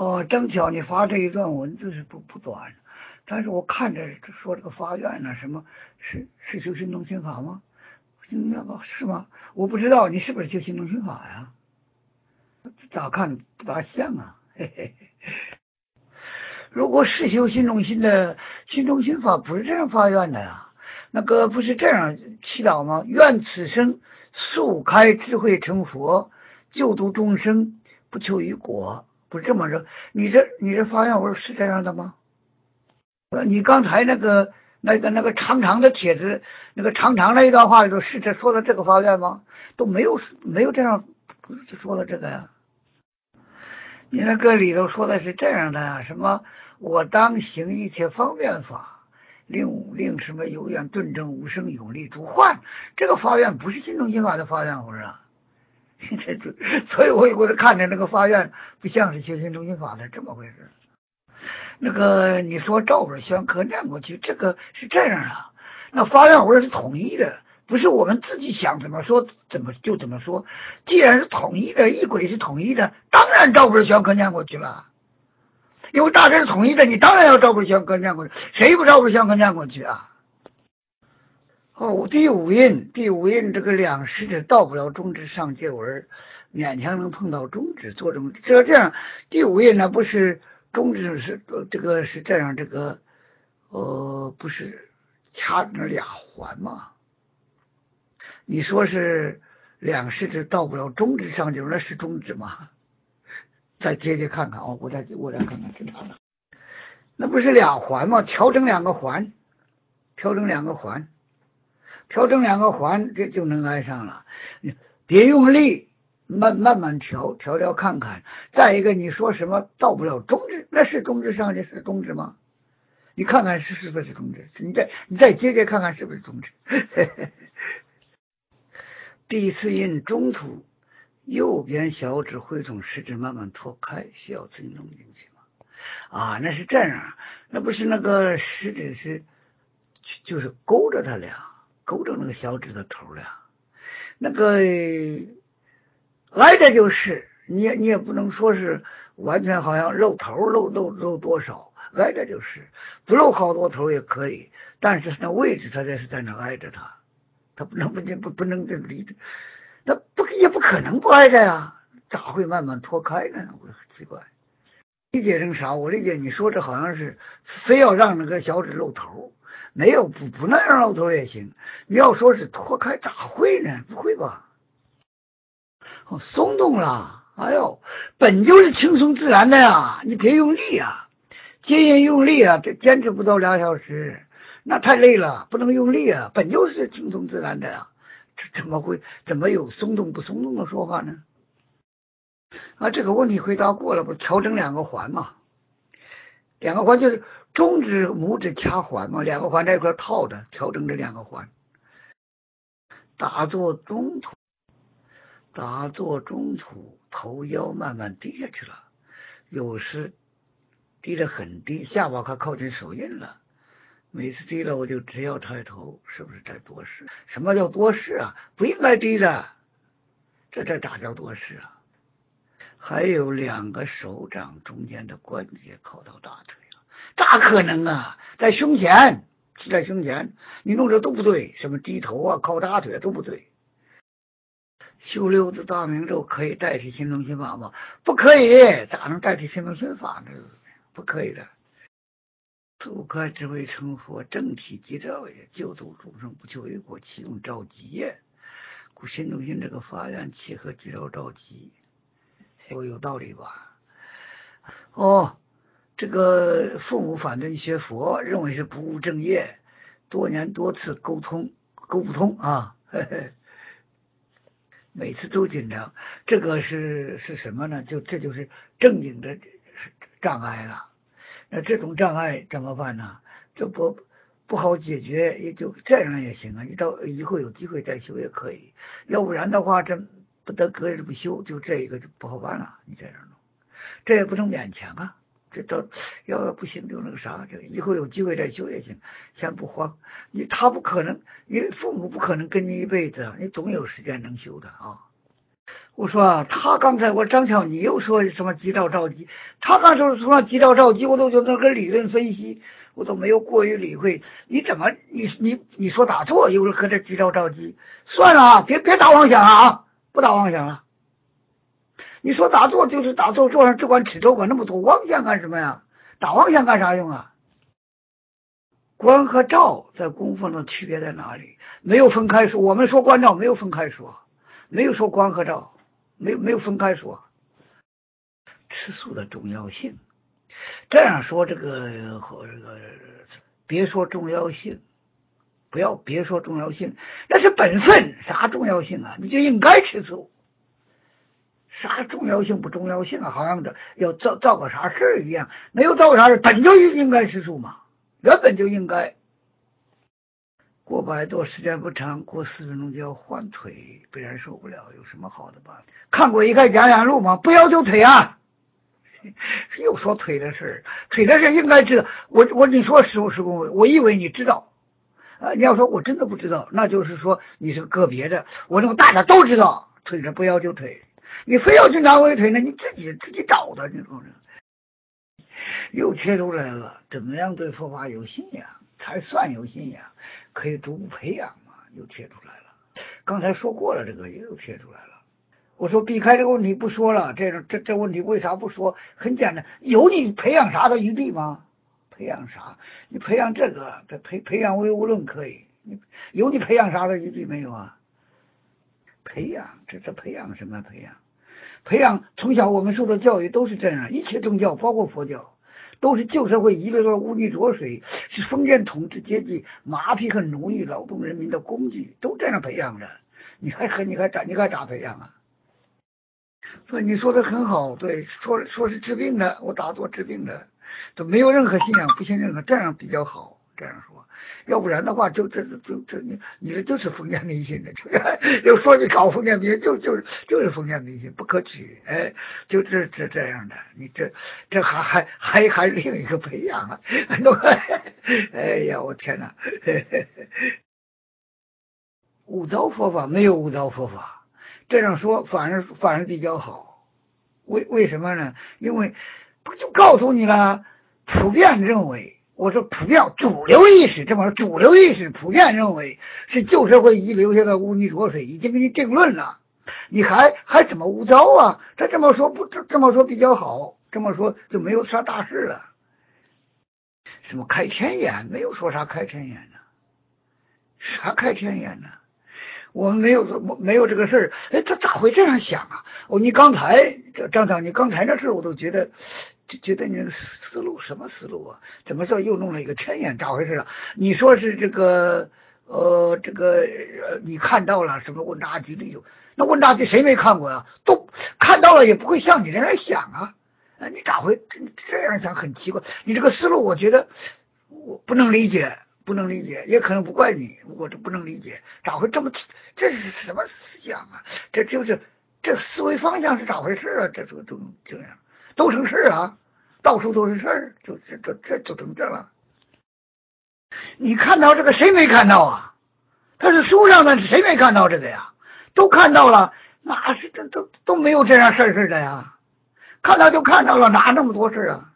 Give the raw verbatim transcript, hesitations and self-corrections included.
哦，正巧你发这一段文字是不不短，但是我看着说这个法院呢，什么是是修行动心法吗？那个是吗？我不知道你是不是修行动心法呀？咋看不大像啊？嘿嘿嘿。如果是修心中心的心中心法，不是这样发愿的呀？那个不是这样祈祷吗？愿此生速开智慧成佛，救度众生，不求于果，不是这么着？你这你这发愿文是这样的吗？呃，你刚才那个那个那个长长的帖子，那个长长的一段话里头，是这说的这个发愿吗？都没有没有这样，不是说的这个呀？你那个里头说的是这样的呀，什么我当行一切方便法，令令什么有愿顿证无生永立诸幻，这个发愿不是心中心法的发愿，不是啊？所以我我就看着那个发愿不像是修行中心法的这么回事。那个你说照本宣科念过去，这个是这样啊？那发愿文是统一的，不是我们自己想怎么说怎么就怎么说。既然是统一的，仪轨是统一的，当然照本宣科念过去了。因为大致是统一的，你当然要照本宣科念过去，谁不照本宣科念过去啊？哦，第五印，第五印这个两识指到不了中指上界文，勉强能碰到中指做中指。这这样，第五印呢不是中指是这个是这样，这个呃不是掐那俩环吗？你说是两识指到不了中指上界文，那是中指吗？再接接看看哦，我再我再看看是哪了？那不是俩环吗？调整两个环，调整两个环。调整两个环，这就能挨上了。别用力，慢慢慢调，调调看看。再一个，你说什么到不了中指，那是中指上去是中指吗？你看看是是不是中指？你再你再接接看看是不是中指？第四印中途，右边小指会从食指慢慢脱开，需要自己弄进去吗？啊，那是这样，那不是那个食指是就是勾着它俩。勾着那个小指的头了，那个挨着就是，你也你也不能说是完全好像露头露露露多少，挨着就是，不露好多头也可以，但是那位置它这是在那挨着它，它不能不不不能这离着，那不也不可能不挨着呀，咋会慢慢脱开呢？我很奇怪，理解成啥？我理解你说这好像是非要让那个小指露头。没有不不那样露头也行，你要说是脱开咋会呢？不会吧？哦，松动了，哎呦，本就是轻松自然的呀，你别用力啊，坚硬用力啊，这坚持不到俩小时，那太累了，不能用力啊，本就是轻松自然的呀，这怎么会怎么有松动不松动的说法呢？啊，这个问题回答过了，不调整两个环嘛？两个环就是中指拇指掐环嘛，两个环在一块套着，调整这两个环。打坐中途，打坐中途，头腰慢慢低下去了，有时低得很低，下巴快靠近手印了。每次低了我就只要抬头，是不是在多事？什么叫多事啊？不应该低的，这这咋叫多事啊？还有两个手掌中间的关节靠到大腿了，咋可能啊？在胸前，是在胸前，你弄这都不对，什么低头啊、靠大腿都不对。修六字大明咒可以代替心中心法吗？不可以，咋能代替心中心法呢？不可以的。速开智慧成佛，正体即照也，救度众生不求于果，其用着急也。故心中心这个发愿契合即照着急，说有道理吧？哦，这个父母反对学佛，认为是不务正业，多年多次沟通沟不通啊，呵呵，每次都紧张。这个是是什么呢？就这就是正经的障碍了。那这种障碍怎么办呢？这不不好解决，也就这样也行啊。你到以后有机会再修也可以，要不然的话，这不得隔日不修，就这一个就不好办了。你这样弄，这也不能勉强啊。这到要不行就那个啥，这以后有机会再修也行，先不慌。你他不可能，你父母不可能跟你一辈子，你总有时间能修的啊。 我说啊，他刚才我张巧，你又说什么急兆召集？他刚才说什么急兆召集，我都觉得那个理论分析，我都没有过于理会。你怎么你你你说打坐又是和这急兆召集？算了啊，别别打妄想了啊，不打妄想了。你说打坐就是打坐，坐上只管尺头管那么多，妄想干什么呀？打妄想干啥用啊？观和照在功夫上的区别在哪里？没有分开说，我们说观照没有分开说，没有说观和照，没有没有分开说。吃素的重要性，这样说这个和这个别说重要性，不要别说重要性，那是本分，啥重要性啊？你就应该吃素，啥重要性不重要性啊？好像这要造造个啥事一样，没有造个啥事，本就应该吃素嘛，原本就应该。过百度时间不长，过四分钟就要换腿，不然受不了，有什么好的办法？看过一看讲讲路吗？不要求腿啊！又说腿的事，腿的事应该知道。我我你说十五十公分，我以为你知道啊。你要说我真的不知道，那就是说你是个别的。我这种大家都知道，腿的不要求腿，你非要去拿回腿呢，你自己自己找的，你说这又切出来了。怎么样对佛法有信仰才算有信仰？可以逐步培养嘛？又切出来了。刚才说过了，这个又切出来了。我说避开这个问题不说了，这这这问题为啥不说？很简单，有你培养啥的余地吗？培养啥？你培养这个，培培养唯物论可以，你有你培养啥的余地没有啊？培养，这这培养什么培养？培养从小我们受的教育都是这样，一切宗教包括佛教，都是旧社会遗留的污泥浊水，是封建统治阶级麻痹和奴役劳动人民的工具，都这样培养的。你还和你还咋你还咋培养啊？所以你说的很好，对，说说是治病的，我打坐治病的，都没有任何信仰，不信任何，这样比较好，这样说，要不然的话，就这就这你你这就是封建迷信的，就说你搞封建迷信，就就是就是封建迷信，不可取，哎，就这这这样的，你这这还还还还另一个培养啊，哎呀，我天哪，悟道佛法没有悟道佛法。这样说反而反而比较好，为为什么呢？因为不就告诉你了，普遍认为，我说普遍主流意识这么说，主流意识普遍认为是旧社会遗留下的污泥浊水，已经给你定论了，你还还怎么悟道啊？他这么说不这这么说比较好，这么说就没有啥大事了。什么开天眼？没有说啥开天眼呢？啥开天眼呢？我们没有没有这个事儿，哎，他咋会这样想啊？哦，你刚才张长，你刚才那事我都觉得，就觉得你的思路什么思路啊？怎么说又弄了一个天眼？咋回事啊？你说是这个呃这个呃你看到了什么问答题里有？那问答题谁没看过呀、啊？都看到了也不会像你这样想啊？啊，你咋会这样想？很奇怪，你这个思路我觉得我不能理解。不能理解，也可能不怪你，我这不能理解，咋会这么，这是什么思想啊？这就是这思维方向是咋回事啊？这这都这样，都成事啊，到处都是事儿，就这这这就成这了。你看到这个谁没看到啊？他是书上的，谁没看到这个呀？都看到了，哪是这都都没有这样事儿事的呀？看到就看到了，哪那么多事啊？